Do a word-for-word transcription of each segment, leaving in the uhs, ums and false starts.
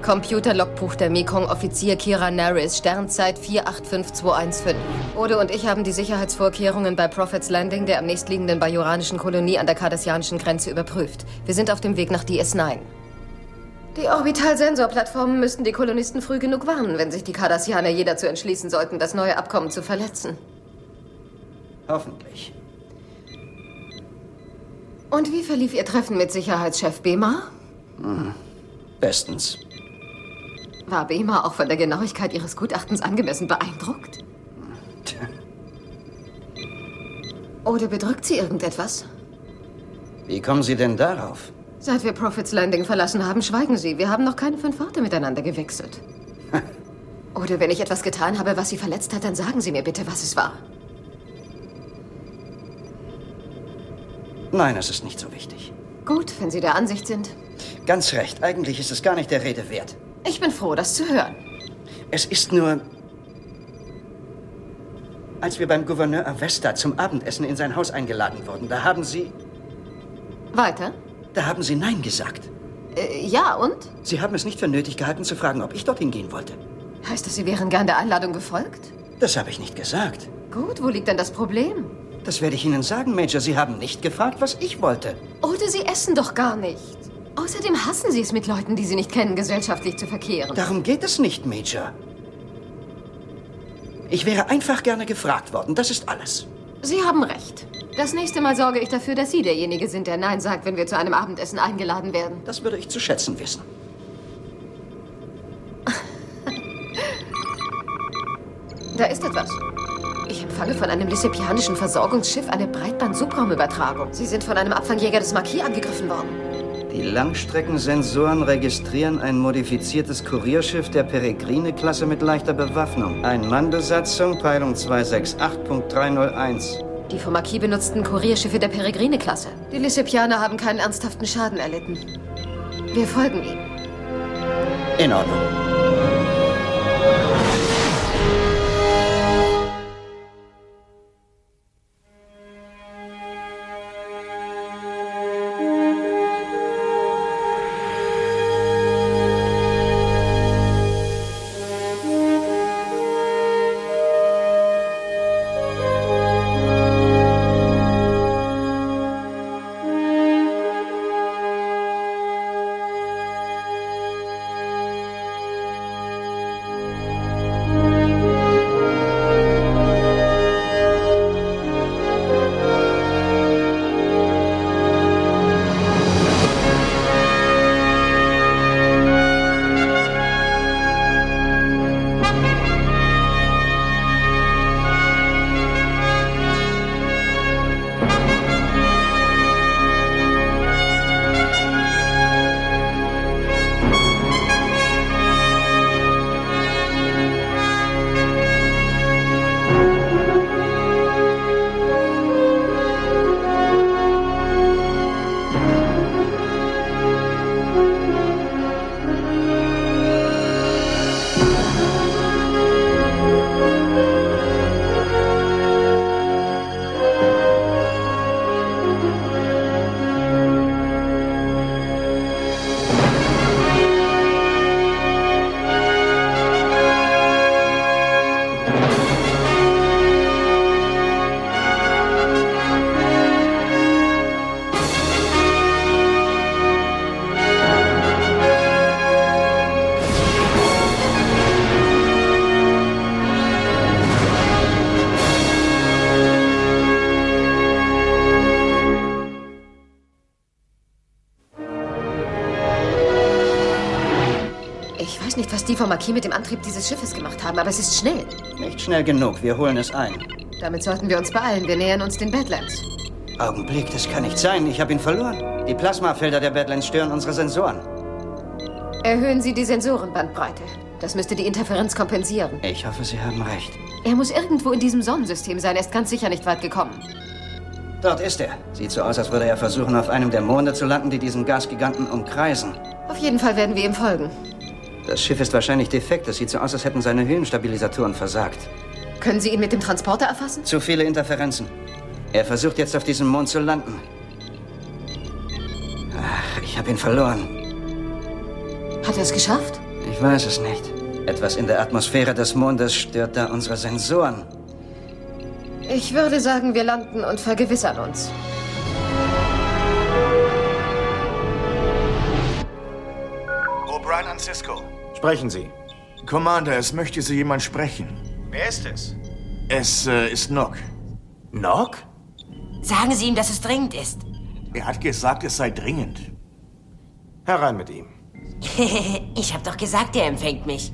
Computer-Logbuch der Mekong-Offizier Kira Nerys, Sternzeit vier acht fünf zwei eins fünf. Ode und ich haben die Sicherheitsvorkehrungen bei Prophet's Landing, der am nächstliegenden bajoranischen Kolonie an der kardassianischen Grenze, überprüft. Wir sind auf dem Weg nach D S neun. Die Orbitalsensorplattformen müssten die Kolonisten früh genug warnen, wenn sich die Kardassianer je dazu entschließen sollten, das neue Abkommen zu verletzen. Hoffentlich. Und wie verlief Ihr Treffen mit Sicherheitschef Bema? Hm. Bestens. War Bema auch von der Genauigkeit Ihres Gutachtens angemessen beeindruckt? Tja. Oder bedrückt Sie irgendetwas? Wie kommen Sie denn darauf? Seit wir Prophet's Landing verlassen haben, schweigen Sie. Wir haben noch keine fünf Worte miteinander gewechselt. Oder wenn ich etwas getan habe, was Sie verletzt hat, dann sagen Sie mir bitte, was es war. Nein, es ist nicht so wichtig. Gut, wenn Sie der Ansicht sind. Ganz recht. Eigentlich ist es gar nicht der Rede wert. Ich bin froh, das zu hören. Es ist nur... Als wir beim Gouverneur Avesta zum Abendessen in sein Haus eingeladen wurden, da haben Sie... Weiter? Da haben Sie Nein gesagt. Äh, ja, und? Sie haben es nicht für nötig gehalten, zu fragen, ob ich dorthin gehen wollte. Heißt das, Sie wären gern der Einladung gefolgt? Das habe ich nicht gesagt. Gut, wo liegt denn das Problem? Das werde ich Ihnen sagen, Major. Sie haben nicht gefragt, was ich wollte. Oder Sie essen doch gar nicht. Außerdem hassen Sie es, mit Leuten, die Sie nicht kennen, gesellschaftlich zu verkehren. Darum geht es nicht, Major. Ich wäre einfach gerne gefragt worden. Das ist alles. Sie haben recht. Das nächste Mal sorge ich dafür, dass Sie derjenige sind, der Nein sagt, wenn wir zu einem Abendessen eingeladen werden. Das würde ich zu schätzen wissen. Da ist etwas. Ich empfange von einem lysepianischen Versorgungsschiff eine Breitband-Subraumübertragung. Sie sind von einem Abfangjäger des Marquis angegriffen worden. Die Langstreckensensoren registrieren ein modifiziertes Kurierschiff der Peregrine-Klasse mit leichter Bewaffnung. Ein-Mann-Besatzung, Peilung zwei sechs acht Punkt drei null eins. Die vom Marquis benutzten Kurierschiffe der Peregrine-Klasse. Die Lysepianer haben keinen ernsthaften Schaden erlitten. Wir folgen ihnen. In Ordnung. nicht, was die vom Marquis mit dem Antrieb dieses Schiffes gemacht haben, aber es ist schnell. Nicht schnell genug. Wir holen es ein. Damit sollten wir uns beeilen. Wir nähern uns den Badlands. Augenblick, das kann nicht sein. Ich habe ihn verloren. Die Plasmafelder der Badlands stören unsere Sensoren. Erhöhen Sie die Sensorenbandbreite. Das müsste die Interferenz kompensieren. Ich hoffe, Sie haben recht. Er muss irgendwo in diesem Sonnensystem sein. Er ist ganz sicher nicht weit gekommen. Dort ist er. Sieht so aus, als würde er versuchen, auf einem der Monde zu landen, die diesen Gasgiganten umkreisen. Auf jeden Fall werden wir ihm folgen. Das Schiff ist wahrscheinlich defekt. Es sieht so aus, als hätten seine Höhenstabilisatoren versagt. Können Sie ihn mit dem Transporter erfassen? Zu viele Interferenzen. Er versucht jetzt, auf diesem Mond zu landen. Ach, ich habe ihn verloren. Hat er es geschafft? Ich weiß es nicht. Etwas in der Atmosphäre des Mondes stört da unsere Sensoren. Ich würde sagen, wir landen und vergewissern uns. O'Brien an Cisco. Sprechen Sie. Commander, es möchte Sie jemand sprechen. Wer ist es? Es äh, ist Nock. Nock? Sagen Sie ihm, dass es dringend ist. Er hat gesagt, es sei dringend. Herein mit ihm. Ich hab doch gesagt, er empfängt mich.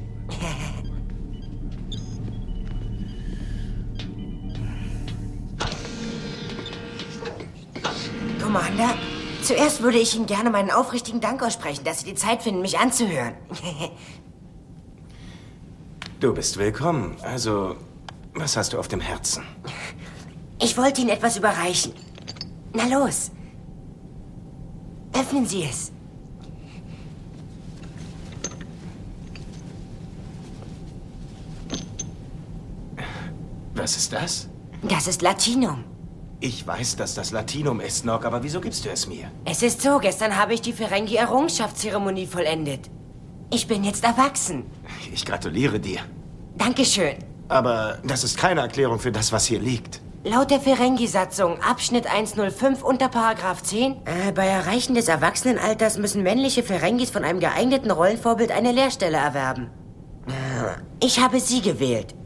Commander, zuerst würde ich Ihnen gerne meinen aufrichtigen Dank aussprechen, dass Sie die Zeit finden, mich anzuhören. Du bist willkommen. Also, was hast du auf dem Herzen? Ich wollte Ihnen etwas überreichen. Na los. Öffnen Sie es. Was ist das? Das ist Latinum. Ich weiß, dass das Latinum ist, Nock, aber wieso gibst du es mir? Es ist so, gestern habe ich die Ferengi-Errungenschaftszeremonie vollendet. Ich bin jetzt erwachsen. Ich gratuliere dir. Dankeschön. Aber das ist keine Erklärung für das, was hier liegt. Laut der Ferengi-Satzung, Abschnitt hundertfünf unter Paragraph zehn, äh, bei Erreichen des Erwachsenenalters müssen männliche Ferengis von einem geeigneten Rollenvorbild eine Lehrstelle erwerben. Ich habe Sie gewählt.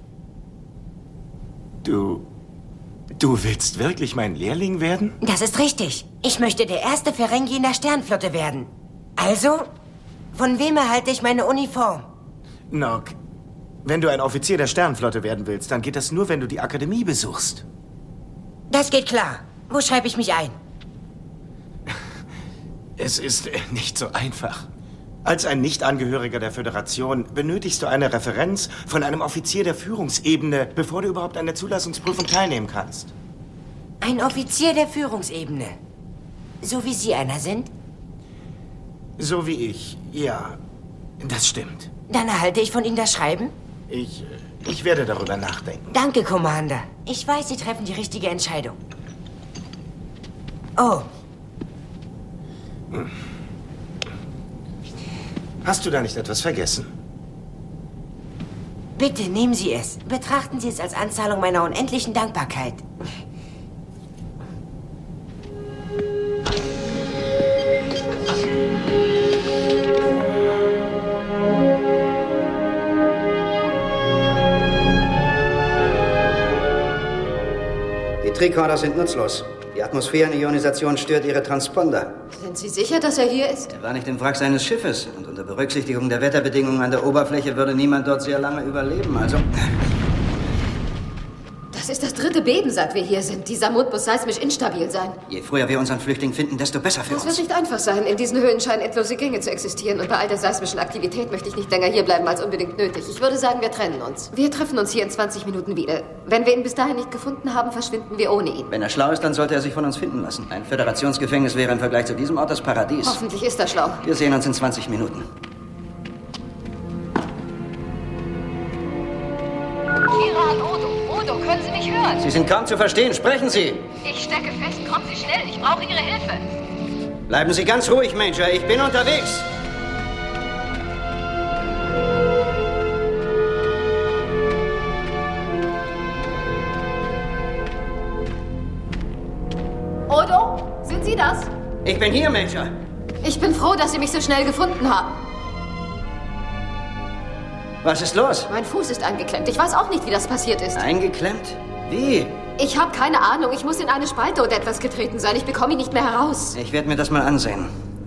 Du... Du willst wirklich mein Lehrling werden? Das ist richtig. Ich möchte der erste Ferengi in der Sternflotte werden. Also, von wem erhalte ich meine Uniform? Nock, wenn du ein Offizier der Sternflotte werden willst, dann geht das nur, wenn du die Akademie besuchst. Das geht klar. Wo schreibe ich mich ein? Es ist äh, nicht so einfach. Als ein Nichtangehöriger der Föderation benötigst du eine Referenz von einem Offizier der Führungsebene, bevor du überhaupt an der Zulassungsprüfung teilnehmen kannst. Ein Offizier der Führungsebene. So wie Sie einer sind? So wie ich, ja. Das stimmt. Dann erhalte ich von Ihnen das Schreiben? Ich, ich werde darüber nachdenken. Danke, Commander. Ich weiß, Sie treffen die richtige Entscheidung. Oh. Hm. Hast du da nicht etwas vergessen? Bitte, nehmen Sie es. Betrachten Sie es als Anzahlung meiner unendlichen Dankbarkeit. Die Tricorder sind nutzlos. Die Atmosphärenionisation stört ihre Transponder. Sind Sie sicher, dass er hier ist? Er war nicht im Wrack seines Schiffes. Und unter Berücksichtigung der Wetterbedingungen an der Oberfläche würde niemand dort sehr lange überleben. Also... Das ist das dritte Beben, seit wir hier sind. Dieser Mond muss seismisch instabil sein. Je früher wir unseren Flüchtling finden, desto besser für Das uns. wird nicht einfach sein. In diesen Höhlen scheinen endlose Gänge zu existieren. Und bei all der seismischen Aktivität möchte ich nicht länger hierbleiben als unbedingt nötig. Ich würde sagen, wir trennen uns. Wir treffen uns hier in zwanzig Minuten wieder. Wenn wir ihn bis dahin nicht gefunden haben, verschwinden wir ohne ihn. Wenn er schlau ist, dann sollte er sich von uns finden lassen. Ein Föderationsgefängnis wäre im Vergleich zu diesem Ort das Paradies. Hoffentlich ist er schlau. Wir sehen uns in zwanzig Minuten. Kira und Odo. Odo, können Sie mich hören? Sie sind kaum zu verstehen. Sprechen Sie! Ich stecke fest. Kommen Sie schnell. Ich brauche Ihre Hilfe. Bleiben Sie ganz ruhig, Major. Ich bin unterwegs. Odo, sind Sie das? Ich bin hier, Major. Ich bin froh, dass Sie mich so schnell gefunden haben. Was ist los? Mein Fuß ist eingeklemmt. Ich weiß auch nicht, wie das passiert ist. Eingeklemmt? Wie? Ich habe keine Ahnung. Ich muss in eine Spalte oder etwas getreten sein. Ich bekomme ihn nicht mehr heraus. Ich werde mir das mal ansehen.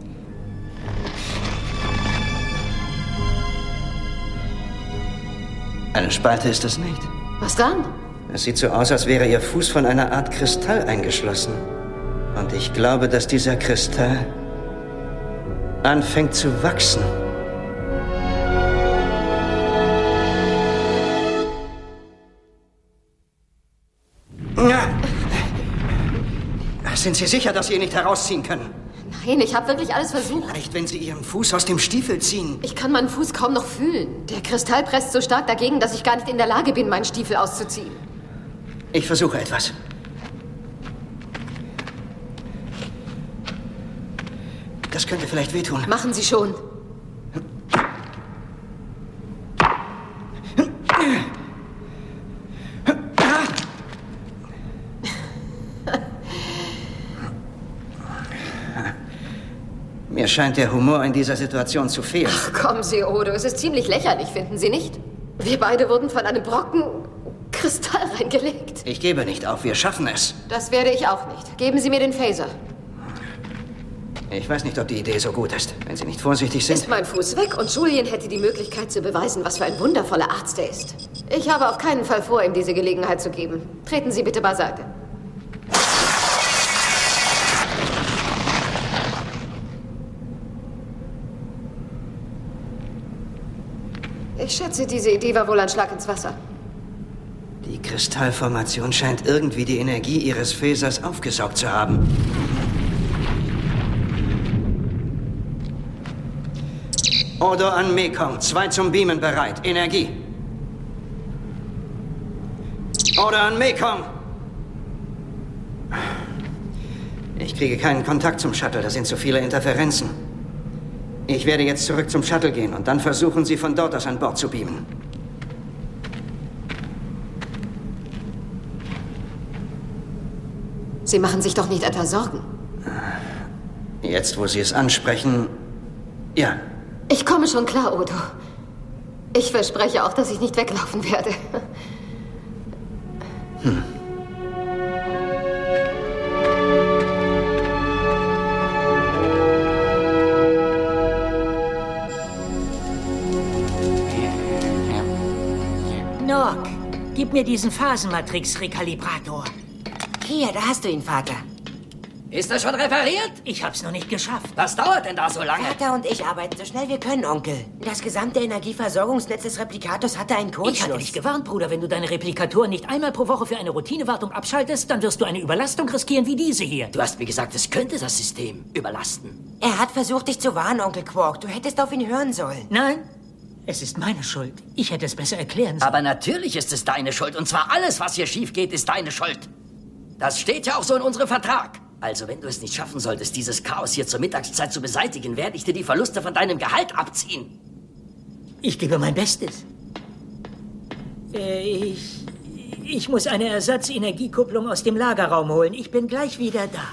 Eine Spalte ist es nicht. Was dann? Es sieht so aus, als wäre Ihr Fuß von einer Art Kristall eingeschlossen. Und ich glaube, dass dieser Kristall anfängt zu wachsen. Sind Sie sicher, dass Sie ihn nicht herausziehen können? Nein, ich habe wirklich alles versucht. Vielleicht, wenn Sie Ihren Fuß aus dem Stiefel ziehen. Ich kann meinen Fuß kaum noch fühlen. Der Kristall presst so stark dagegen, dass ich gar nicht in der Lage bin, meinen Stiefel auszuziehen. Ich versuche etwas. Das könnte vielleicht wehtun. Machen Sie schon. scheint der Humor in dieser Situation zu fehlen. Ach, kommen Sie, Odo. Es ist ziemlich lächerlich, finden Sie nicht? Wir beide wurden von einem Brocken Kristall reingelegt. Ich gebe nicht auf, wir schaffen es. Das werde ich auch nicht. Geben Sie mir den Phaser. Ich weiß nicht, ob die Idee so gut ist. Wenn Sie nicht vorsichtig sind... Ist mein Fuß weg und Julian hätte die Möglichkeit zu beweisen, was für ein wundervoller Arzt er ist. Ich habe auf keinen Fall vor, ihm diese Gelegenheit zu geben. Treten Sie bitte beiseite. Ich schätze, diese Idee war wohl ein Schlag ins Wasser. Die Kristallformation scheint irgendwie die Energie Ihres Phasers aufgesaugt zu haben. Odo an Mekong, zwei zum Beamen bereit. Energie. Odo an Mekong! Ich kriege keinen Kontakt zum Shuttle, da sind zu viele Interferenzen. Ich werde jetzt zurück zum Shuttle gehen und dann versuchen, Sie von dort aus an Bord zu beamen. Sie machen sich doch nicht etwa Sorgen. Jetzt, wo Sie es ansprechen, ja. Ich komme schon klar, Odo. Ich verspreche auch, dass ich nicht weglaufen werde. Hm. Nock, gib mir diesen Phasenmatrix-Rekalibrator. Hier, da hast du ihn, Vater. Ist das schon repariert? Ich hab's noch nicht geschafft. Was dauert denn da so lange? Vater und ich arbeiten so schnell wir können, Onkel. Das gesamte Energieversorgungsnetz des Replikators hatte einen Kurzschluss. Ich hatte dich gewarnt, Bruder. Wenn du deine Replikatoren nicht einmal pro Woche für eine Routinewartung abschaltest, dann wirst du eine Überlastung riskieren wie diese hier. Du hast mir gesagt, es könnte das System überlasten. Er hat versucht, dich zu warnen, Onkel Quark. Du hättest auf ihn hören sollen. Nein, es ist meine Schuld. Ich hätte es besser erklären sollen. Aber natürlich ist es deine Schuld. Und zwar alles, was hier schief geht, ist deine Schuld. Das steht ja auch so in unserem Vertrag. Also, wenn du es nicht schaffen solltest, dieses Chaos hier zur Mittagszeit zu beseitigen, werde ich dir die Verluste von deinem Gehalt abziehen. Ich gebe mein Bestes. Äh, ich... Ich muss eine Ersatzenergiekupplung aus dem Lagerraum holen. Ich bin gleich wieder da.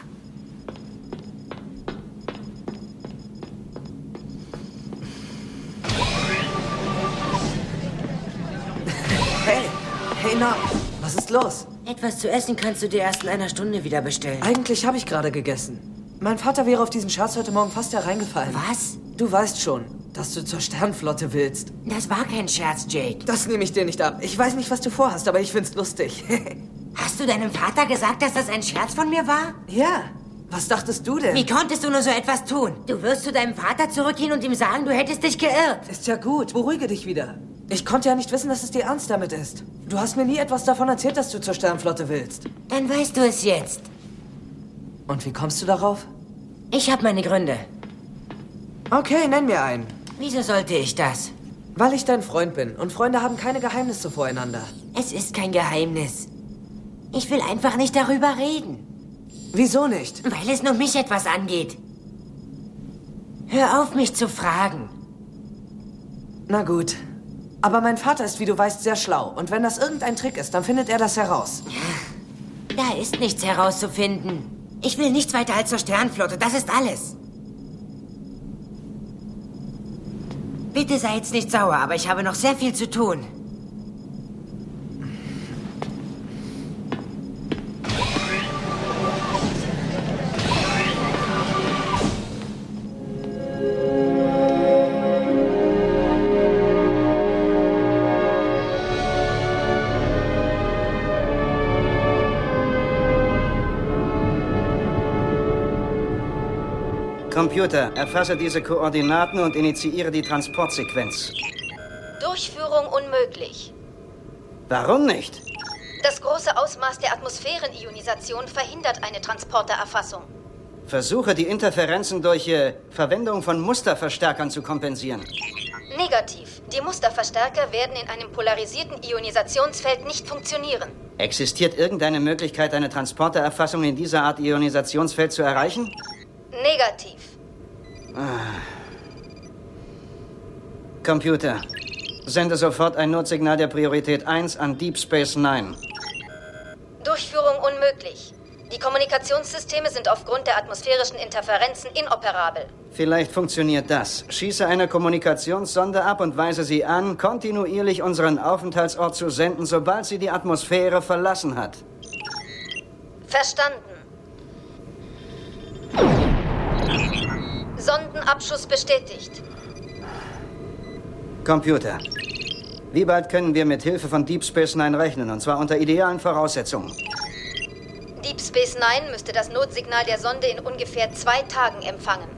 Hey! Hey, Nock! Was ist los? Etwas zu essen kannst du dir erst in einer Stunde wieder bestellen. Eigentlich habe ich gerade gegessen. Mein Vater wäre auf diesen Scherz heute Morgen fast hereingefallen. Was? Du weißt schon, dass du zur Sternflotte willst. Das war kein Scherz, Jake. Das nehme ich dir nicht ab. Ich weiß nicht, was du vorhast, aber ich find's lustig. Hast du deinem Vater gesagt, dass das ein Scherz von mir war? Ja. Was dachtest du denn? Wie konntest du nur so etwas tun? Du wirst zu deinem Vater zurückgehen und ihm sagen, du hättest dich geirrt. Ist ja gut. Beruhige dich wieder. Ich konnte ja nicht wissen, dass es dir ernst damit ist. Du hast mir nie etwas davon erzählt, dass du zur Sternflotte willst. Dann weißt du es jetzt. Und wie kommst du darauf? Ich habe meine Gründe. Okay, nenn mir einen. Wieso sollte ich das? Weil ich dein Freund bin und Freunde haben keine Geheimnisse voreinander. Es ist kein Geheimnis. Ich will einfach nicht darüber reden. Wieso nicht? Weil es nur mich etwas angeht. Hör auf, mich zu fragen. Na gut. Aber mein Vater ist, wie du weißt, sehr schlau. Und wenn das irgendein Trick ist, dann findet er das heraus. Da ist nichts herauszufinden. Ich will nichts weiter als zur Sternflotte. Das ist alles. Bitte sei jetzt nicht sauer, aber ich habe noch sehr viel zu tun. Computer, erfasse diese Koordinaten und initiiere die Transportsequenz. Durchführung unmöglich. Warum nicht? Das große Ausmaß der Atmosphärenionisation verhindert eine Transportererfassung. Versuche, die Interferenzen durch äh, Verwendung von Musterverstärkern zu kompensieren. Negativ. Die Musterverstärker werden in einem polarisierten Ionisationsfeld nicht funktionieren. Existiert irgendeine Möglichkeit, eine Transportererfassung in dieser Art Ionisationsfeld zu erreichen? Negativ. Ah. Computer, sende sofort ein Notsignal der Priorität eins an Deep Space Nine. Durchführung unmöglich. Die Kommunikationssysteme sind aufgrund der atmosphärischen Interferenzen inoperabel. Vielleicht funktioniert das. Schieße eine Kommunikationssonde ab und weise sie an, kontinuierlich unseren Aufenthaltsort zu senden, sobald sie die Atmosphäre verlassen hat. Verstanden. Sondenabschuss bestätigt. Computer. Wie bald können wir mit Hilfe von Deep Space Nine rechnen, und zwar unter idealen Voraussetzungen? Deep Space Nine müsste das Notsignal der Sonde in ungefähr zwei Tagen empfangen.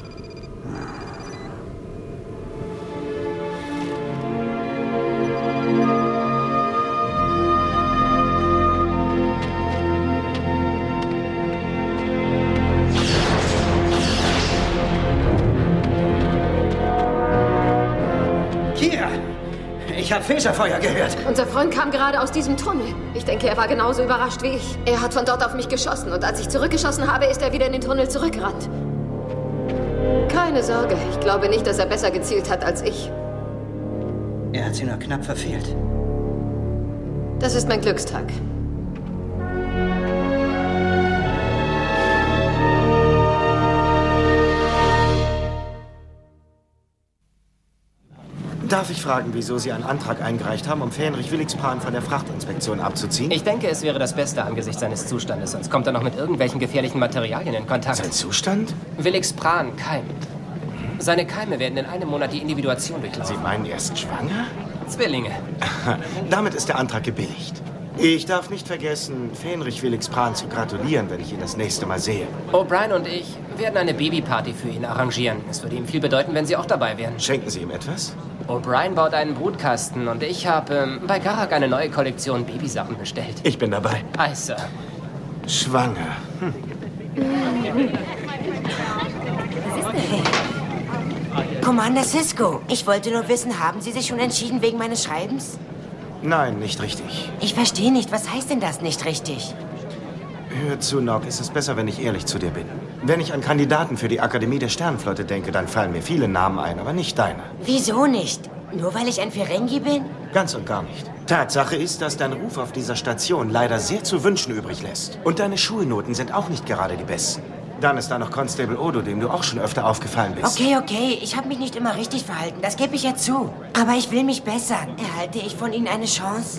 Ich habe Phaserfeuer gehört. Unser Freund kam gerade aus diesem Tunnel. Ich denke, er war genauso überrascht wie ich. Er hat von dort auf mich geschossen und als ich zurückgeschossen habe, ist er wieder in den Tunnel zurückgerannt. Keine Sorge, ich glaube nicht, dass er besser gezielt hat als ich. Er hat sie nur knapp verfehlt. Das ist mein Glückstag. Darf ich fragen, wieso Sie einen Antrag eingereicht haben, um Fähnrich Willigspran von der Frachtinspektion abzuziehen? Ich denke, es wäre das Beste angesichts seines Zustandes, sonst kommt er noch mit irgendwelchen gefährlichen Materialien in Kontakt. Sein Zustand? Willigspran keimt. Seine Keime werden in einem Monat die Individuation durchlaufen. Sie meinen, er ist schwanger? Zwillinge. Damit ist der Antrag gebilligt. Ich darf nicht vergessen, Fähnrich Willigspran zu gratulieren, wenn ich ihn das nächste Mal sehe. O'Brien und ich werden eine Babyparty für ihn arrangieren. Es würde ihm viel bedeuten, wenn Sie auch dabei wären. Schenken Sie ihm etwas? O'Brien baut einen Brutkasten und ich habe ähm, bei Garak eine neue Kollektion Babysachen bestellt. Ich bin dabei. Hi, Sir. Schwanger. Hm. Commander Sisko, ich wollte nur wissen, haben Sie sich schon entschieden wegen meines Schreibens? Nein, nicht richtig. Ich verstehe nicht. Was heißt denn das nicht richtig? Hör zu, Nock. Es ist besser, wenn ich ehrlich zu dir bin. Wenn ich an Kandidaten für die Akademie der Sternenflotte denke, dann fallen mir viele Namen ein, aber nicht deiner. Wieso nicht? Nur weil ich ein Ferengi bin? Ganz und gar nicht. Tatsache ist, dass dein Ruf auf dieser Station leider sehr zu wünschen übrig lässt. Und deine Schulnoten sind auch nicht gerade die besten. Dann ist da noch Constable Odo, dem du auch schon öfter aufgefallen bist. Okay, okay. Ich habe mich nicht immer richtig verhalten. Das gebe ich ja zu. Aber ich will mich bessern. Erhalte ich von Ihnen eine Chance?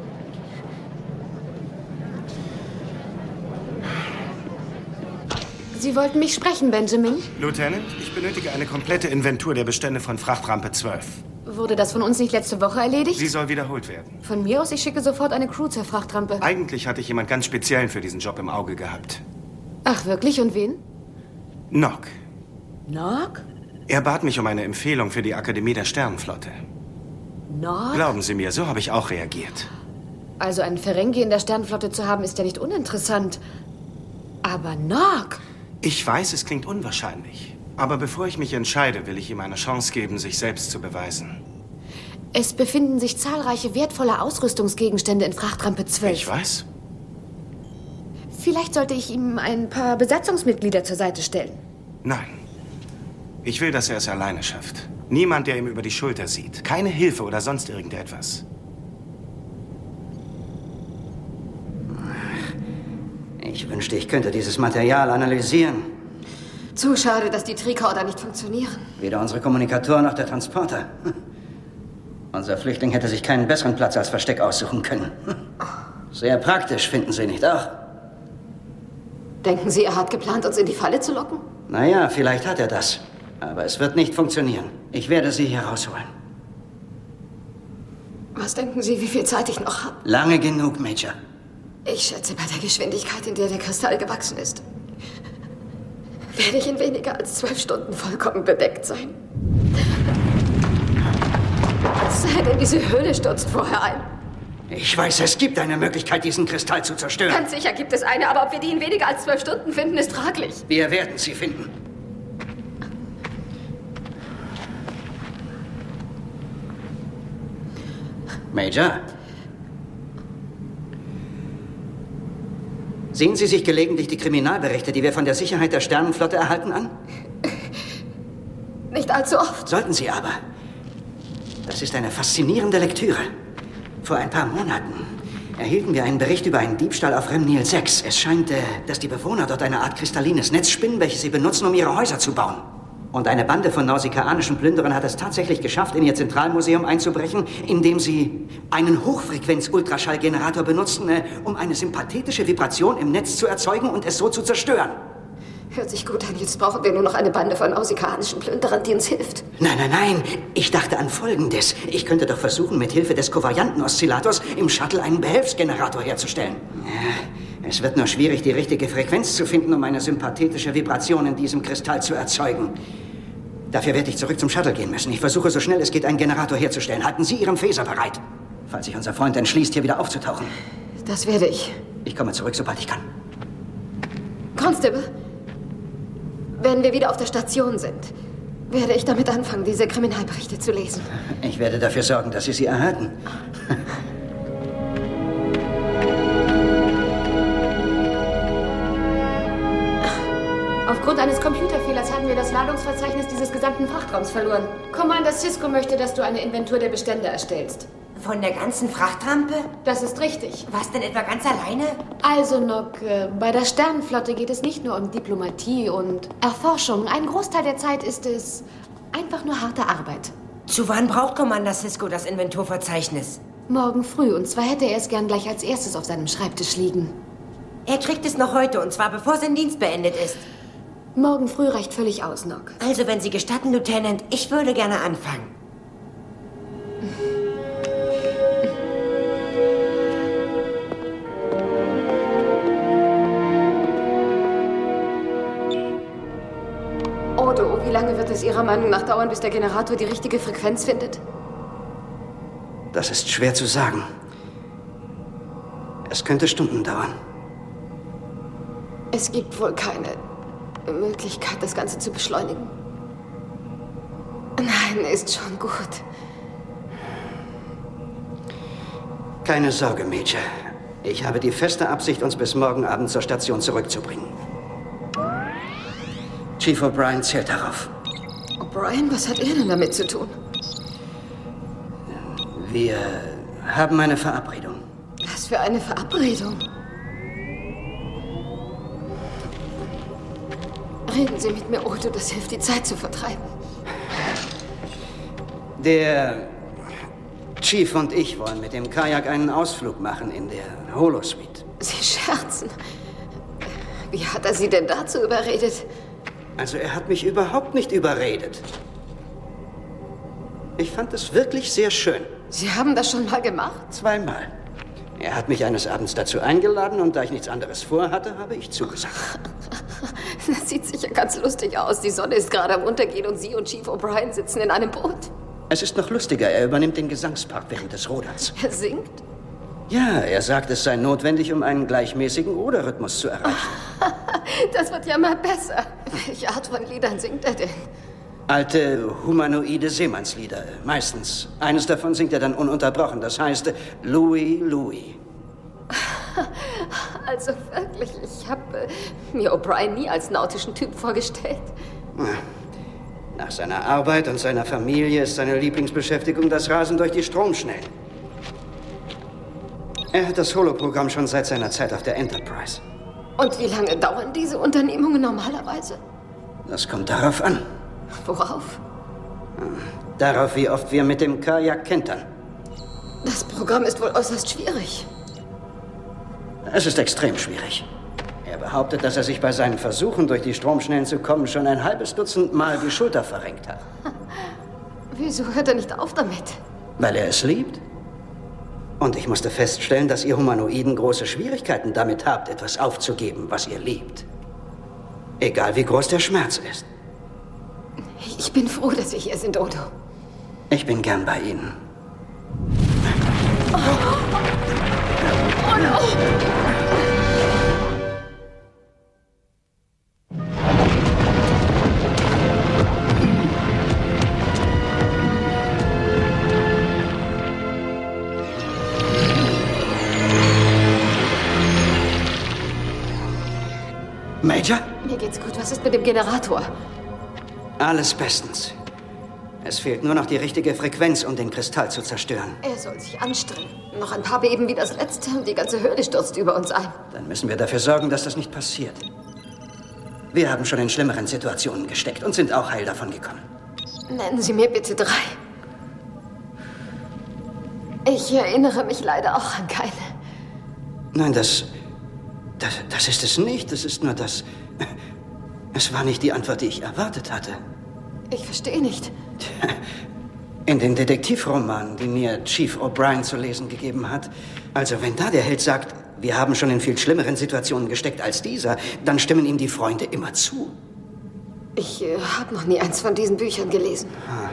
Sie wollten mich sprechen, Benjamin? Lieutenant, ich benötige eine komplette Inventur der Bestände von Frachtrampe zwölf. Wurde das von uns nicht letzte Woche erledigt? Sie soll wiederholt werden. Von mir aus, ich schicke sofort eine Crew zur Frachtrampe. Eigentlich hatte ich jemand ganz Speziellen für diesen Job im Auge gehabt. Ach, wirklich? Und wen? Nock. Nock? Er bat mich um eine Empfehlung für die Akademie der Sternenflotte. Nock? Glauben Sie mir, so habe ich auch reagiert. Also einen Ferengi in der Sternenflotte zu haben, ist ja nicht uninteressant. Aber Nock? Ich weiß, es klingt unwahrscheinlich. Aber bevor ich mich entscheide, will ich ihm eine Chance geben, sich selbst zu beweisen. Es befinden sich zahlreiche wertvolle Ausrüstungsgegenstände in Frachtrampe zwölf. Ich weiß. Vielleicht sollte ich ihm ein paar Besatzungsmitglieder zur Seite stellen. Nein. Ich will, dass er es alleine schafft. Niemand, der ihm über die Schulter sieht. Keine Hilfe oder sonst irgendetwas. Ich wünschte, ich könnte dieses Material analysieren. Zu schade, dass die Tricorder nicht funktionieren. Weder unsere Kommunikatoren noch der Transporter. Unser Flüchtling hätte sich keinen besseren Platz als Versteck aussuchen können. Sehr praktisch, finden Sie nicht auch? Denken Sie, er hat geplant, uns in die Falle zu locken? Naja, vielleicht hat er das. Aber es wird nicht funktionieren. Ich werde Sie hier rausholen. Was denken Sie, wie viel Zeit ich noch habe? Lange genug, Major. Ich schätze, bei der Geschwindigkeit, in der der Kristall gewachsen ist, werde ich in weniger als zwölf Stunden vollkommen bedeckt sein. Es sei denn, diese Höhle stürzt vorher ein. Ich weiß, es gibt eine Möglichkeit, diesen Kristall zu zerstören. Ganz sicher gibt es eine, aber ob wir die in weniger als zwölf Stunden finden, ist fraglich. Wir werden sie finden. Major? Sehen Sie sich gelegentlich die Kriminalberichte, die wir von der Sicherheit der Sternenflotte erhalten, an? Nicht allzu oft. Sollten Sie aber. Das ist eine faszinierende Lektüre. Vor ein paar Monaten erhielten wir einen Bericht über einen Diebstahl auf Remnil sechs. Es scheint, äh, dass die Bewohner dort eine Art kristallines Netz spinnen, welches sie benutzen, um ihre Häuser zu bauen. Und eine Bande von nausikaanischen Plünderern hat es tatsächlich geschafft, in ihr Zentralmuseum einzubrechen, indem sie einen Hochfrequenz-Ultraschallgenerator benutzten, äh, um eine sympathetische Vibration im Netz zu erzeugen und es so zu zerstören. Hört sich gut an. Jetzt brauchen wir nur noch eine Bande von nausikaanischen Plünderern, die uns hilft. Nein, nein, nein. Ich dachte an Folgendes. Ich könnte doch versuchen, mit Hilfe des Kovarianten-Oszillators im Shuttle einen Behelfsgenerator herzustellen. Ja, es wird nur schwierig, die richtige Frequenz zu finden, um eine sympathetische Vibration in diesem Kristall zu erzeugen. Dafür werde ich zurück zum Shuttle gehen müssen. Ich versuche, so schnell es geht, einen Generator herzustellen. Halten Sie Ihren Phaser bereit, falls sich unser Freund entschließt, hier wieder aufzutauchen. Das werde ich. Ich komme zurück, sobald ich kann. Constable, wenn wir wieder auf der Station sind, werde ich damit anfangen, diese Kriminalberichte zu lesen. Ich werde dafür sorgen, dass Sie sie erhalten. Aufgrund eines Computerfehlers haben wir das Ladungsverzeichnis dieses gesamten Frachtraums verloren. Commander Sisko möchte, dass du eine Inventur der Bestände erstellst. Von der ganzen Frachtrampe? Das ist richtig. Was denn etwa ganz alleine? Also, Nock, äh, bei der Sternenflotte geht es nicht nur um Diplomatie und Erforschung. Ein Großteil der Zeit ist es einfach nur harte Arbeit. Zu wann braucht Commander Sisko das Inventurverzeichnis? Morgen früh, und zwar hätte er es gern gleich als erstes auf seinem Schreibtisch liegen. Er kriegt es noch heute, und zwar bevor sein Dienst beendet ist. Morgen früh reicht völlig aus, Nock. Also, wenn Sie gestatten, Lieutenant, ich würde gerne anfangen. Odo, wie lange wird es Ihrer Meinung nach dauern, bis der Generator die richtige Frequenz findet? Das ist schwer zu sagen. Es könnte Stunden dauern. Es gibt wohl keine Möglichkeit, das Ganze zu beschleunigen. Nein, ist schon gut. Keine Sorge, Major. Ich habe die feste Absicht, uns bis morgen Abend zur Station zurückzubringen. Chief O'Brien zählt darauf. O'Brien, was hat er denn damit zu tun? Wir haben eine Verabredung. Was für eine Verabredung? Reden Sie mit mir, Odo, das hilft, die Zeit zu vertreiben. Der Chief und ich wollen mit dem Kajak einen Ausflug machen in der Holosuite. Sie scherzen. Wie hat er Sie denn dazu überredet? Also er hat mich überhaupt nicht überredet. Ich fand es wirklich sehr schön. Sie haben das schon mal gemacht? Zweimal. Er hat mich eines Abends dazu eingeladen und da ich nichts anderes vorhatte, habe ich zugesagt. Das sieht sicher ganz lustig aus. Die Sonne ist gerade am Untergehen und Sie und Chief O'Brien sitzen in einem Boot. Es ist noch lustiger, er übernimmt den Gesangspart während des Ruderns. Er singt? Ja, er sagt, es sei notwendig, um einen gleichmäßigen Ruderrhythmus zu erreichen. Das wird ja mal besser. Welche Art von Liedern singt er denn? Alte, humanoide Seemannslieder, meistens. Eines davon singt er dann ununterbrochen, das heißt Louis, Louis. Also wirklich, ich habe äh, mir O'Brien nie als nautischen Typ vorgestellt. Nach seiner Arbeit und seiner Familie ist seine Lieblingsbeschäftigung das Rasen durch die Stromschnellen. Er hat das Holo-Programm schon seit seiner Zeit auf der Enterprise. Und wie lange dauern diese Unternehmungen normalerweise? Das kommt darauf an. Worauf? Darauf, wie oft wir mit dem Kajak kentern. Das Programm ist wohl äußerst schwierig. Es ist extrem schwierig. Er behauptet, dass er sich bei seinen Versuchen, durch die Stromschnellen zu kommen, schon ein halbes Dutzend Mal die Schulter verrenkt hat. Wieso hört er nicht auf damit? Weil er es liebt. Und ich musste feststellen, dass ihr Humanoiden große Schwierigkeiten damit habt, etwas aufzugeben, was ihr liebt. Egal wie groß der Schmerz ist. Ich bin froh, dass wir hier sind, Odo. Ich bin gern bei Ihnen. Oh, oh no! Major? Mir geht's gut. Was ist mit dem Generator? Alles bestens. Es fehlt nur noch die richtige Frequenz, um den Kristall zu zerstören. Er soll sich anstrengen. Noch ein paar Beben wie das letzte und die ganze Höhle stürzt über uns ein. Dann müssen wir dafür sorgen, dass das nicht passiert. Wir haben schon in schlimmeren Situationen gesteckt und sind auch heil davon gekommen. Nennen Sie mir bitte drei. Ich erinnere mich leider auch an keine. Nein, das, das... Das ist es nicht. Das ist nur das... Es war nicht die Antwort, die ich erwartet hatte. Ich verstehe nicht. In den Detektivromanen, die mir Chief O'Brien zu lesen gegeben hat. Also wenn da der Held sagt, wir haben schon in viel schlimmeren Situationen gesteckt als dieser, dann stimmen ihm die Freunde immer zu. Ich äh, habe noch nie eins von diesen Büchern gelesen.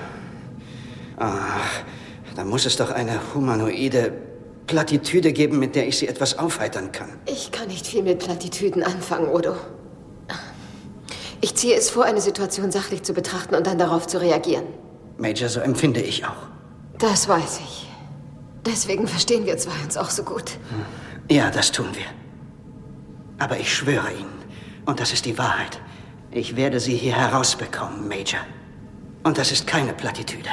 Ach, da muss es doch eine humanoide Plattitüde geben, mit der ich Sie etwas aufheitern kann. Ich kann nicht viel mit Plattitüden anfangen, Odo. Ich ziehe es vor, eine Situation sachlich zu betrachten und dann darauf zu reagieren. Major, so empfinde ich auch. Das weiß ich. Deswegen verstehen wir zwei uns auch so gut. Ja, das tun wir. Aber ich schwöre Ihnen, und das ist die Wahrheit, ich werde Sie hier herausbekommen, Major. Und das ist keine Plattitüde.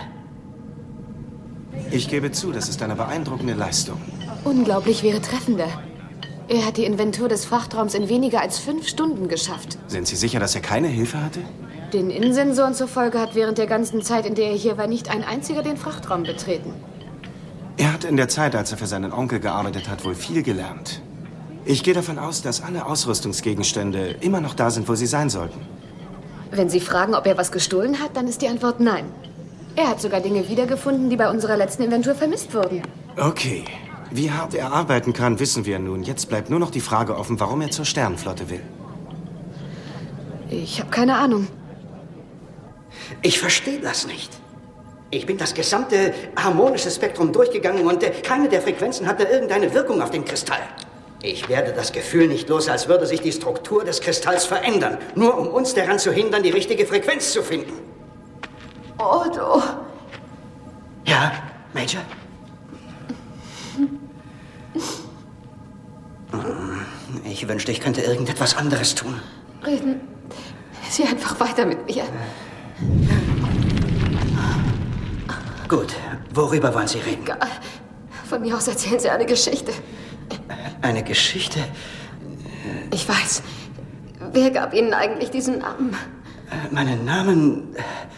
Ich gebe zu, das ist eine beeindruckende Leistung. Unglaublich wäre treffender. Er hat die Inventur des Frachtraums in weniger als fünf Stunden geschafft. Sind Sie sicher, dass er keine Hilfe hatte? Den Innensensoren zufolge hat während der ganzen Zeit, in der er hier war, nicht ein einziger den Frachtraum betreten. Er hat in der Zeit, als er für seinen Onkel gearbeitet hat, wohl viel gelernt. Ich gehe davon aus, dass alle Ausrüstungsgegenstände immer noch da sind, wo sie sein sollten. Wenn Sie fragen, ob er was gestohlen hat, dann ist die Antwort nein. Er hat sogar Dinge wiedergefunden, die bei unserer letzten Inventur vermisst wurden. Okay. Wie hart er arbeiten kann, wissen wir nun. Jetzt bleibt nur noch die Frage offen, warum er zur Sternenflotte will. Ich habe keine Ahnung. Ich verstehe das nicht. Ich bin das gesamte harmonische Spektrum durchgegangen und äh, keine der Frequenzen hatte irgendeine Wirkung auf den Kristall. Ich werde das Gefühl nicht los, als würde sich die Struktur des Kristalls verändern, nur um uns daran zu hindern, die richtige Frequenz zu finden. Odo. Ja, Major? Ich wünschte, ich könnte irgendetwas anderes tun. Reden Sie einfach weiter mit mir. Gut, worüber wollen Sie reden? Egal. Von mir aus erzählen Sie eine Geschichte. Eine Geschichte? Ich weiß. Wer gab Ihnen eigentlich diesen Namen? Meinen Namen?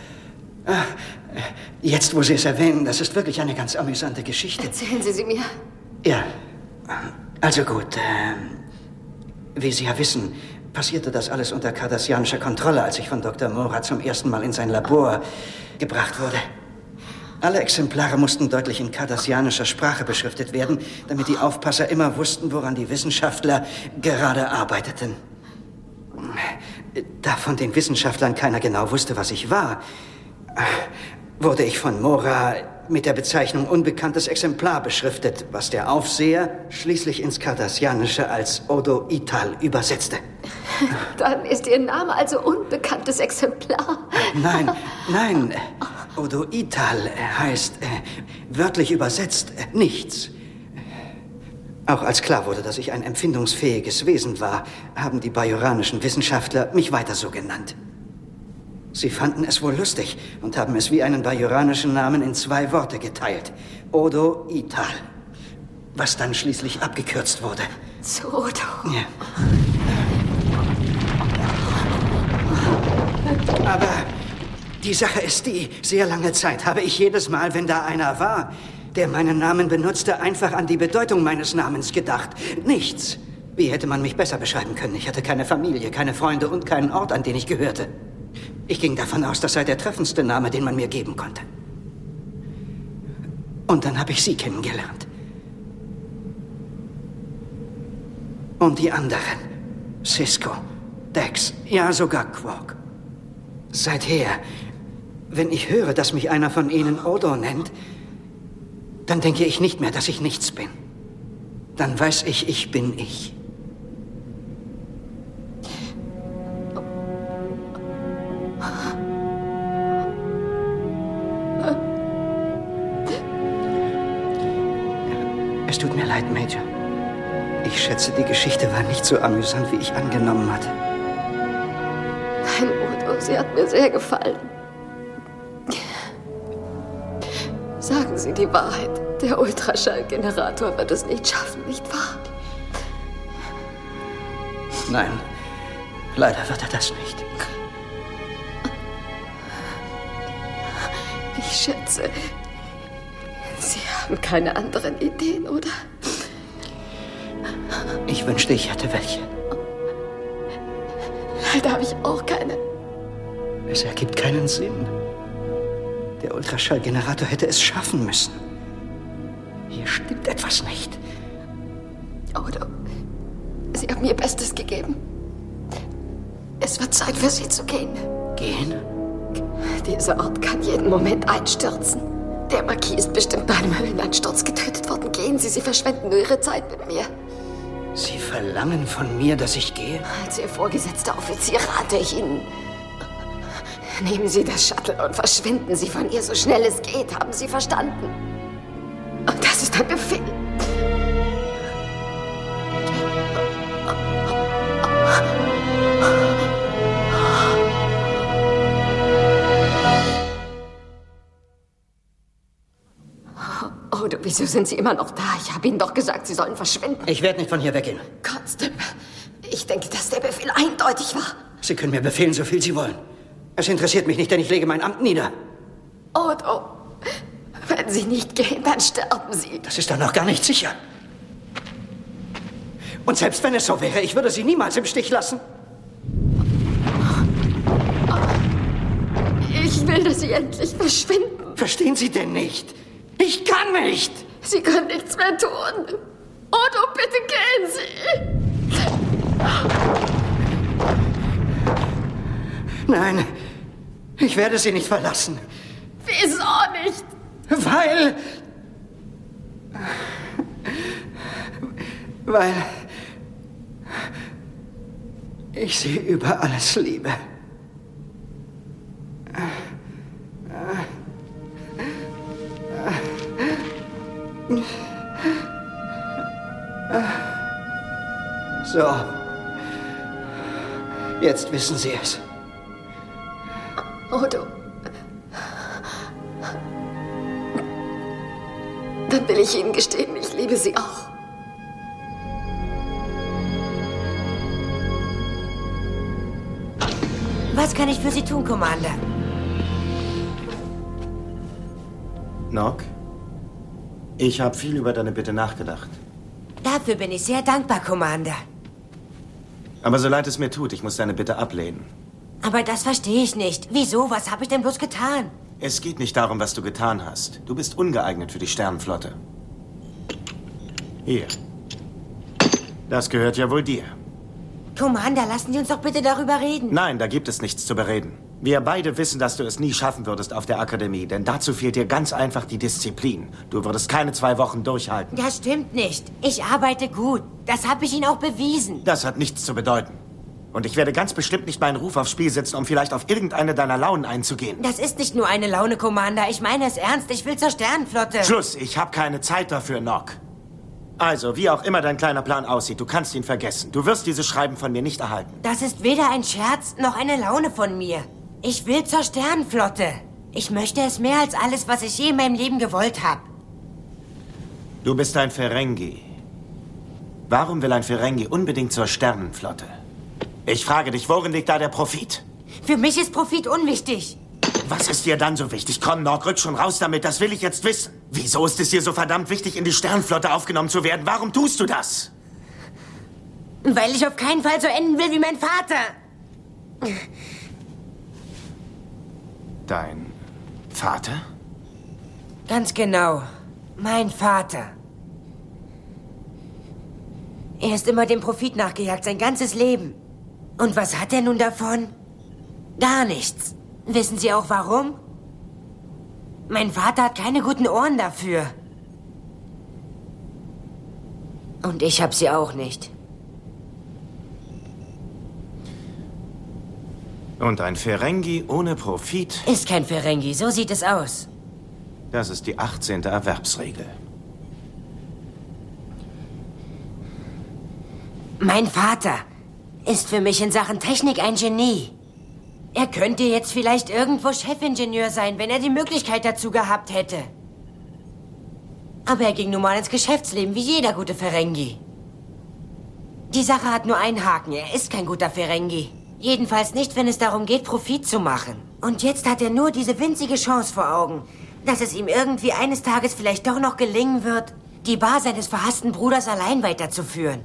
Jetzt, wo Sie es erwähnen, das ist wirklich eine ganz amüsante Geschichte. Erzählen Sie sie mir. Ja, also gut. Äh, wie Sie ja wissen, passierte das alles unter kardassianischer Kontrolle, als ich von Doktor Mora zum ersten Mal in sein Labor gebracht wurde. Alle Exemplare mussten deutlich in kardassianischer Sprache beschriftet werden, damit die Aufpasser immer wussten, woran die Wissenschaftler gerade arbeiteten. Da von den Wissenschaftlern keiner genau wusste, was ich war, wurde ich von Mora mit der Bezeichnung unbekanntes Exemplar beschriftet, was der Aufseher schließlich ins Kardassianische als Odo Ital übersetzte. Dann ist Ihr Name also unbekanntes Exemplar. Nein, nein. Odo Ital heißt äh, wörtlich übersetzt äh, nichts. Auch als klar wurde, dass ich ein empfindungsfähiges Wesen war, haben die bajoranischen Wissenschaftler mich weiter so genannt. Sie fanden es wohl lustig und haben es wie einen bajoranischen Namen in zwei Worte geteilt. Odo Ital. Was dann schließlich abgekürzt wurde. Zu Odo. Ja. Aber die Sache ist die, sehr lange Zeit habe ich jedes Mal, wenn da einer war, der meinen Namen benutzte, einfach an die Bedeutung meines Namens gedacht. Nichts. Wie hätte man mich besser beschreiben können? Ich hatte keine Familie, keine Freunde und keinen Ort, an den ich gehörte. Ich ging davon aus, das sei der treffendste Name, den man mir geben konnte. Und dann habe ich Sie kennengelernt. Und die anderen. Sisko, Dex, ja sogar Quark. Seither, wenn ich höre, dass mich einer von ihnen Odo nennt, dann denke ich nicht mehr, dass ich nichts bin. Dann weiß ich, ich bin ich. Es tut mir leid, Major. Ich schätze, die Geschichte war nicht so amüsant, wie ich angenommen hatte. Nein, Odo, sie hat mir sehr gefallen. Sagen Sie die Wahrheit. Der Ultraschallgenerator wird es nicht schaffen, nicht wahr? Nein. Leider wird er das nicht. Ich schätze, Sie haben keine anderen Ideen, oder? Ich wünschte, ich hätte welche. Leider habe ich auch keine. Es ergibt keinen Sinn. Der Ultraschallgenerator hätte es schaffen müssen. Hier stimmt etwas nicht. Odo, Sie haben Ihr Bestes gegeben. Es wird Zeit für Sie zu gehen. Gehen? Dieser Ort kann jeden Moment einstürzen. Der Marquis ist bestimmt bei einem Höhleneinsturz getötet worden. Gehen Sie, Sie verschwenden nur Ihre Zeit mit mir. Sie verlangen von mir, dass ich gehe? Als Ihr vorgesetzter Offizier rate ich Ihnen. Nehmen Sie das Shuttle und verschwinden Sie von ihr so schnell es geht. Haben Sie verstanden? Und das ist ein Befehl. Odo, wieso sind Sie immer noch da? Ich habe Ihnen doch gesagt, Sie sollen verschwinden. Ich werde nicht von hier weggehen. Constable, ich denke, dass der Befehl eindeutig war. Sie können mir befehlen, so viel Sie wollen. Es interessiert mich nicht, denn ich lege mein Amt nieder. Odo, wenn Sie nicht gehen, dann sterben Sie. Das ist doch noch gar nicht sicher. Und selbst wenn es so wäre, ich würde Sie niemals im Stich lassen. Ich will, dass Sie endlich verschwinden. Verstehen Sie denn nicht? Ich kann nicht! Sie können nichts mehr tun. Odo, bitte gehen Sie! Nein, ich werde Sie nicht verlassen. Wieso nicht? Weil... Weil... ich Sie über alles liebe. So. Jetzt wissen Sie es. Odo. Dann will ich Ihnen gestehen, ich liebe Sie auch. Was kann ich für Sie tun, Commander? Nock? Ich habe viel über deine Bitte nachgedacht. Dafür bin ich sehr dankbar, Commander. Aber so leid es mir tut, ich muss deine Bitte ablehnen. Aber das verstehe ich nicht. Wieso? Was habe ich denn bloß getan? Es geht nicht darum, was du getan hast. Du bist ungeeignet für die Sternenflotte. Hier. Das gehört ja wohl dir. Commander, lassen Sie uns doch bitte darüber reden. Nein, da gibt es nichts zu bereden. Wir beide wissen, dass du es nie schaffen würdest auf der Akademie, denn dazu fehlt dir ganz einfach die Disziplin. Du würdest keine zwei Wochen durchhalten. Das stimmt nicht. Ich arbeite gut. Das habe ich Ihnen auch bewiesen. Das hat nichts zu bedeuten. Und ich werde ganz bestimmt nicht meinen Ruf aufs Spiel setzen, um vielleicht auf irgendeine deiner Launen einzugehen. Das ist nicht nur eine Laune, Commander. Ich meine es ernst. Ich will zur Sternenflotte. Schluss, ich habe keine Zeit dafür, Nock. Also, wie auch immer dein kleiner Plan aussieht, du kannst ihn vergessen. Du wirst dieses Schreiben von mir nicht erhalten. Das ist weder ein Scherz noch eine Laune von mir. Ich will zur Sternenflotte. Ich möchte es mehr als alles, was ich je in meinem Leben gewollt habe. Du bist ein Ferengi. Warum will ein Ferengi unbedingt zur Sternenflotte? Ich frage dich, worin liegt da der Profit? Für mich ist Profit unwichtig. Was ist dir dann so wichtig? Komm, Nock, rück schon raus damit, das will ich jetzt wissen. Wieso ist es dir so verdammt wichtig, in die Sternenflotte aufgenommen zu werden? Warum tust du das? Weil ich auf keinen Fall so enden will wie mein Vater. Dein Vater? Ganz genau. Mein Vater. Er ist immer dem Profit nachgejagt, sein ganzes Leben. Und was hat er nun davon? Gar nichts. Wissen Sie auch warum? Mein Vater hat keine guten Ohren dafür. Und ich hab sie auch nicht. Und ein Ferengi ohne Profit? Ist kein Ferengi, so sieht es aus. Das ist die achtzehnte Erwerbsregel. Mein Vater ist für mich in Sachen Technik ein Genie. Er könnte jetzt vielleicht irgendwo Chefingenieur sein, wenn er die Möglichkeit dazu gehabt hätte. Aber er ging nun mal ins Geschäftsleben, wie jeder gute Ferengi. Die Sache hat nur einen Haken, er ist kein guter Ferengi. Jedenfalls nicht, wenn es darum geht, Profit zu machen. Und jetzt hat er nur diese winzige Chance vor Augen, dass es ihm irgendwie eines Tages vielleicht doch noch gelingen wird, die Bar seines verhassten Bruders allein weiterzuführen.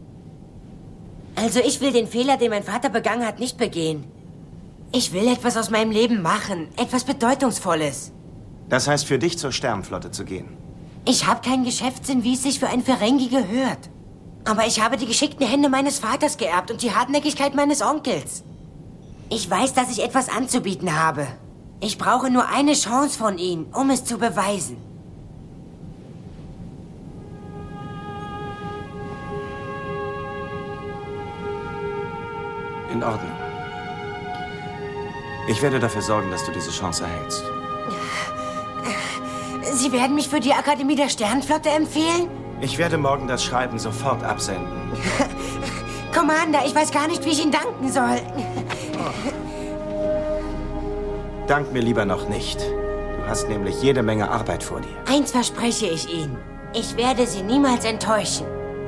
Also ich will den Fehler, den mein Vater begangen hat, nicht begehen. Ich will etwas aus meinem Leben machen, etwas Bedeutungsvolles. Das heißt, für dich zur Sternenflotte zu gehen? Ich habe keinen Geschäftssinn, wie es sich für einen Ferengi gehört. Aber ich habe die geschickten Hände meines Vaters geerbt und die Hartnäckigkeit meines Onkels. Ich weiß, dass ich etwas anzubieten habe. Ich brauche nur eine Chance von ihnen, um es zu beweisen. In Ordnung. Ich werde dafür sorgen, dass du diese Chance erhältst. Sie werden mich für die Akademie der Sternenflotte empfehlen? Ich werde morgen das Schreiben sofort absenden. Commander, ich weiß gar nicht, wie ich Ihnen danken soll. Dank mir lieber noch nicht. Du hast nämlich jede Menge Arbeit vor dir. Eins verspreche ich Ihnen. Ich werde Sie niemals enttäuschen.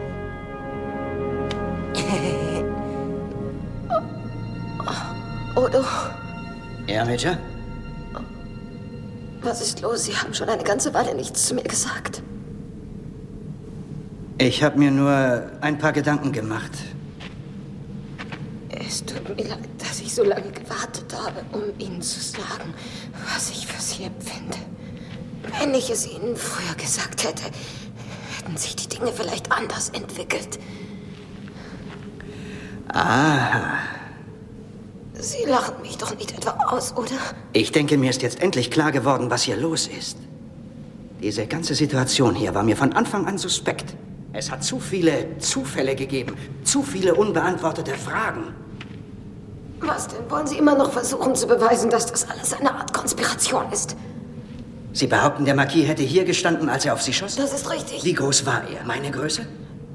Odo. Ja, Major? Was ist los? Sie haben schon eine ganze Weile nichts zu mir gesagt. Ich habe mir nur ein paar Gedanken gemacht. Es tut mir leid, dass ich so lange gewartet habe, um Ihnen zu sagen, was ich für Sie empfinde. Wenn ich es Ihnen früher gesagt hätte, hätten sich die Dinge vielleicht anders entwickelt. Aha. Sie lachen mich doch nicht etwa aus, oder? Ich denke, mir ist jetzt endlich klar geworden, was hier los ist. Diese ganze Situation hier war mir von Anfang an suspekt. Es hat zu viele Zufälle gegeben, zu viele unbeantwortete Fragen. Was denn? Wollen Sie immer noch versuchen zu beweisen, dass das alles eine Art Konspiration ist? Sie behaupten, der Marquis hätte hier gestanden, als er auf Sie schoss? Das ist richtig. Wie groß war er? Meine Größe?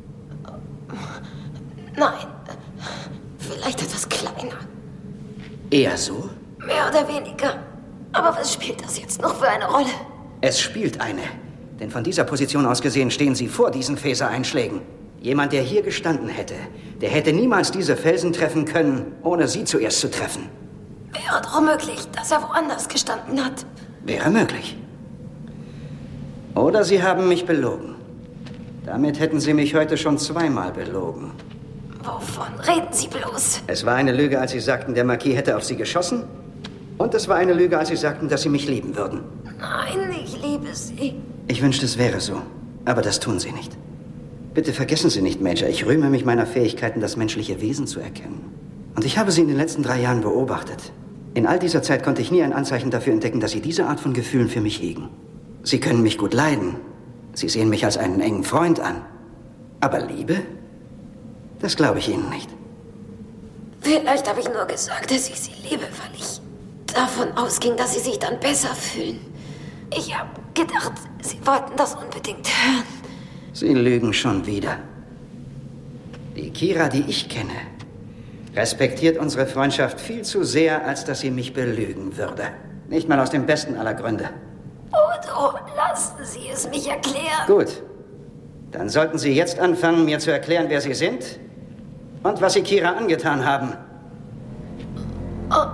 Nein. Vielleicht etwas kleiner. Eher so? Mehr oder weniger. Aber was spielt das jetzt noch für eine Rolle? Es spielt eine. Denn von dieser Position aus gesehen stehen Sie vor diesen Phaser-Einschlägen. Jemand, der hier gestanden hätte, der hätte niemals diese Felsen treffen können, ohne Sie zuerst zu treffen. Wäre doch möglich, dass er woanders gestanden hat. Wäre möglich. Oder Sie haben mich belogen. Damit hätten Sie mich heute schon zweimal belogen. Wovon reden Sie bloß? Es war eine Lüge, als Sie sagten, der Marquis hätte auf Sie geschossen. Und es war eine Lüge, als Sie sagten, dass Sie mich lieben würden. Nein, ich liebe Sie. Ich wünschte, es wäre so. Aber das tun Sie nicht. Bitte vergessen Sie nicht, Major, ich rühme mich meiner Fähigkeiten, das menschliche Wesen zu erkennen. Und ich habe Sie in den letzten drei Jahren beobachtet. In all dieser Zeit konnte ich nie ein Anzeichen dafür entdecken, dass Sie diese Art von Gefühlen für mich hegen. Sie können mich gut leiden. Sie sehen mich als einen engen Freund an. Aber Liebe? Das glaube ich Ihnen nicht. Vielleicht habe ich nur gesagt, dass ich Sie liebe, weil ich davon ausging, dass Sie sich dann besser fühlen. Ich habe gedacht, Sie wollten das unbedingt hören. Sie lügen schon wieder. Die Kira, die ich kenne, respektiert unsere Freundschaft viel zu sehr, als dass sie mich belügen würde. Nicht mal aus dem besten aller Gründe. Odo, lassen Sie es mich erklären. Gut. Dann sollten Sie jetzt anfangen, mir zu erklären, wer Sie sind und was Sie Kira angetan haben. Oh.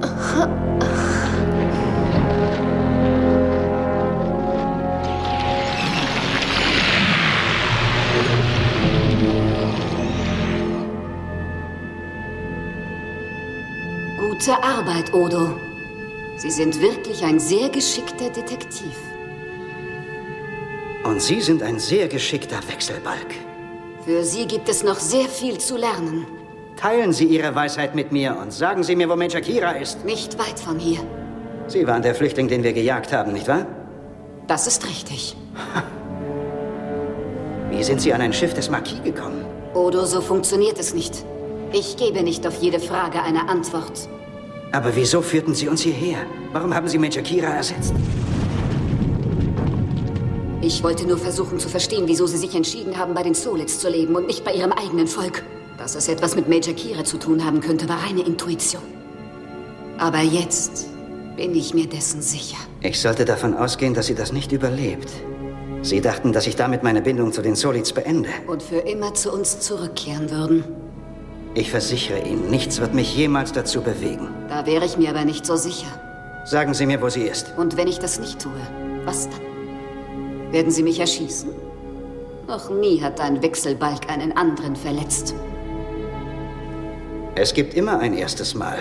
Gute Arbeit, Odo. Sie sind wirklich ein sehr geschickter Detektiv. Und Sie sind ein sehr geschickter Wechselbalg. Für Sie gibt es noch sehr viel zu lernen. Teilen Sie Ihre Weisheit mit mir und sagen Sie mir, wo Major Kira ist. Nicht weit von hier. Sie waren der Flüchtling, den wir gejagt haben, nicht wahr? Das ist richtig. Wie sind Sie an ein Schiff des Marquis gekommen? Odo, so funktioniert es nicht. Ich gebe nicht auf jede Frage eine Antwort. Aber wieso führten Sie uns hierher? Warum haben Sie Major Kira ersetzt? Ich wollte nur versuchen zu verstehen, wieso Sie sich entschieden haben, bei den Solids zu leben und nicht bei Ihrem eigenen Volk. Dass es etwas mit Major Kira zu tun haben könnte, war reine Intuition. Aber jetzt bin ich mir dessen sicher. Ich sollte davon ausgehen, dass sie das nicht überlebt. Sie dachten, dass ich damit meine Bindung zu den Solids beende. Und für immer zu uns zurückkehren würden. Ich versichere Ihnen, nichts wird mich jemals dazu bewegen. Da wäre ich mir aber nicht so sicher. Sagen Sie mir, wo sie ist. Und wenn ich das nicht tue, was dann? Werden Sie mich erschießen? Noch nie hat ein Wechselbalg einen anderen verletzt. Es gibt immer ein erstes Mal.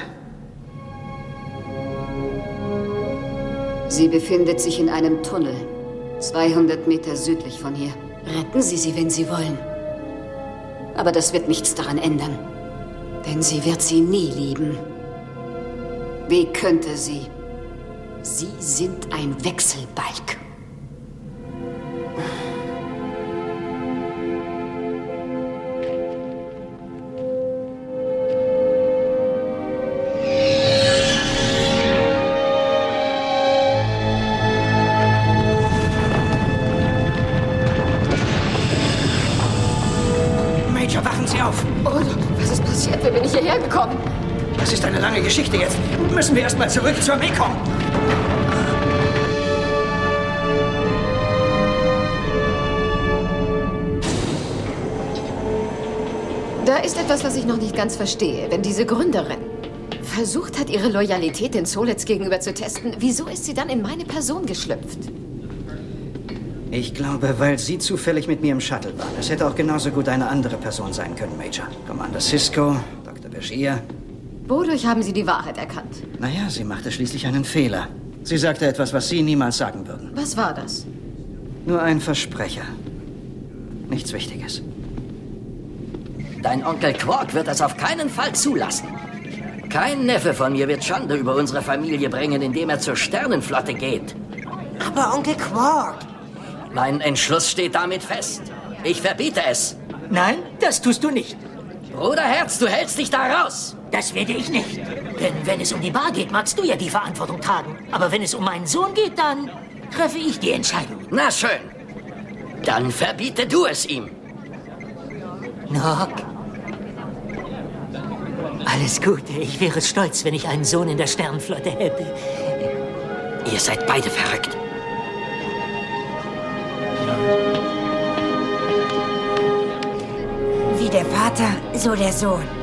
Sie befindet sich in einem Tunnel, zweihundert Meter südlich von hier. Retten Sie sie, wenn Sie wollen. Aber das wird nichts daran ändern. Denn sie wird Sie nie lieben. Wie könnte sie? Sie sind ein Wechselbalg. Major, wachen Sie auf! Oh, was ist passiert? Wie bin ich hierher gekommen? Das ist eine lange Geschichte jetzt. Müssen wir erst mal zurück zur Mekong. Da ist etwas, was ich noch nicht ganz verstehe. Wenn diese Gründerin versucht hat, ihre Loyalität den Solets gegenüber zu testen, wieso ist sie dann in meine Person geschlüpft? Ich glaube, weil Sie zufällig mit mir im Shuttle waren. Es hätte auch genauso gut eine andere Person sein können, Major. Commander Sisko, Doktor Bashir. Wodurch haben Sie die Wahrheit erkannt? Naja, sie machte schließlich einen Fehler. Sie sagte etwas, was Sie niemals sagen würden. Was war das? Nur ein Versprecher. Nichts Wichtiges. Dein Onkel Quark wird das auf keinen Fall zulassen. Kein Neffe von mir wird Schande über unsere Familie bringen, indem er zur Sternenflotte geht. Aber Onkel Quark... Mein Entschluss steht damit fest. Ich verbiete es. Nein, das tust du nicht. Bruderherz, du hältst dich da raus. Das werde ich nicht. Denn wenn es um die Bar geht, magst du ja die Verantwortung tragen. Aber wenn es um meinen Sohn geht, dann treffe ich die Entscheidung. Na schön. Dann verbiete du es ihm. Nock. Alles Gute. Ich wäre stolz, wenn ich einen Sohn in der Sternenflotte hätte. Ihr seid beide verrückt. Wie der Vater, so der Sohn.